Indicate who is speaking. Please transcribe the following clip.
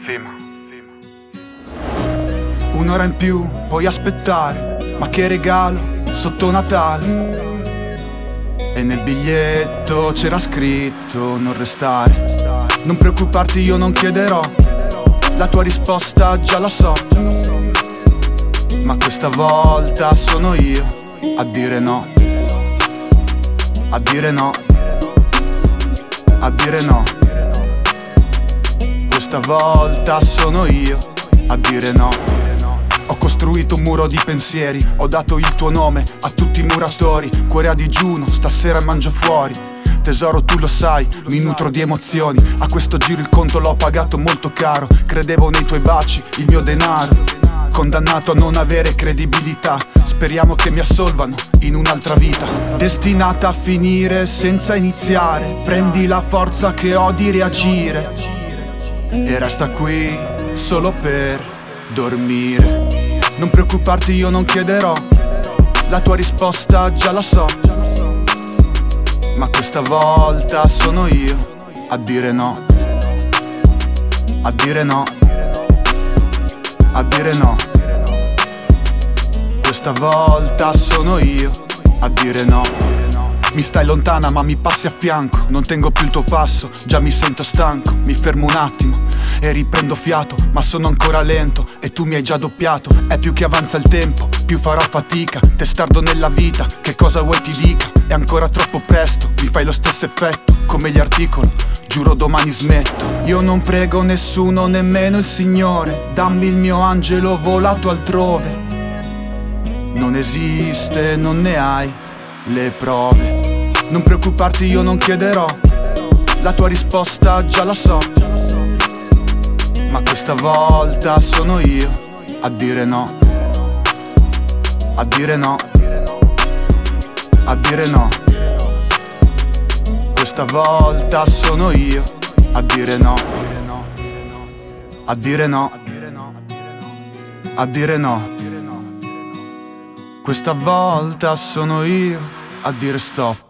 Speaker 1: Un'ora in più puoi aspettare, ma che regalo sotto Natale. E nel biglietto c'era scritto non restare. Non preoccuparti, io non chiederò, la tua risposta già la so. Ma questa volta sono io a dire no. A dire no. A dire no. Questa volta sono io a dire no. Ho costruito un muro di pensieri, ho dato il tuo nome a tutti i muratori. Cuore a digiuno, stasera mangio fuori. Tesoro, tu lo sai, mi nutro di emozioni. A questo giro il conto l'ho pagato molto caro. Credevo nei tuoi baci, il mio denaro. Condannato a non avere credibilità. Speriamo che mi assolvano in un'altra vita. Destinata a finire senza iniziare. Prendi la forza che ho di reagire e resta qui solo per dormire. Non preoccuparti, io non chiederò, la tua risposta già la so. Ma questa volta sono io a dire no. A dire no. A dire no. Questa volta sono io a dire no. Mi stai lontana ma mi passi a fianco. Non tengo più il tuo passo, già mi sento stanco. Mi fermo un attimo e riprendo fiato, ma sono ancora lento e tu mi hai già doppiato. È più che avanza il tempo, più farò fatica. Testardo nella vita, che cosa vuoi ti dica? È ancora troppo presto, mi fai lo stesso effetto come gli articoli, giuro domani smetto. Io non prego nessuno, nemmeno il Signore. Dammi il mio angelo volato altrove. Non esiste, non ne hai le prove. Non preoccuparti, io non chiederò, la tua risposta già la so. Ma questa volta sono io a dire no. A dire no. A dire no. Questa volta sono io a dire no. A dire no. A dire no. Questa volta sono io a dire stop.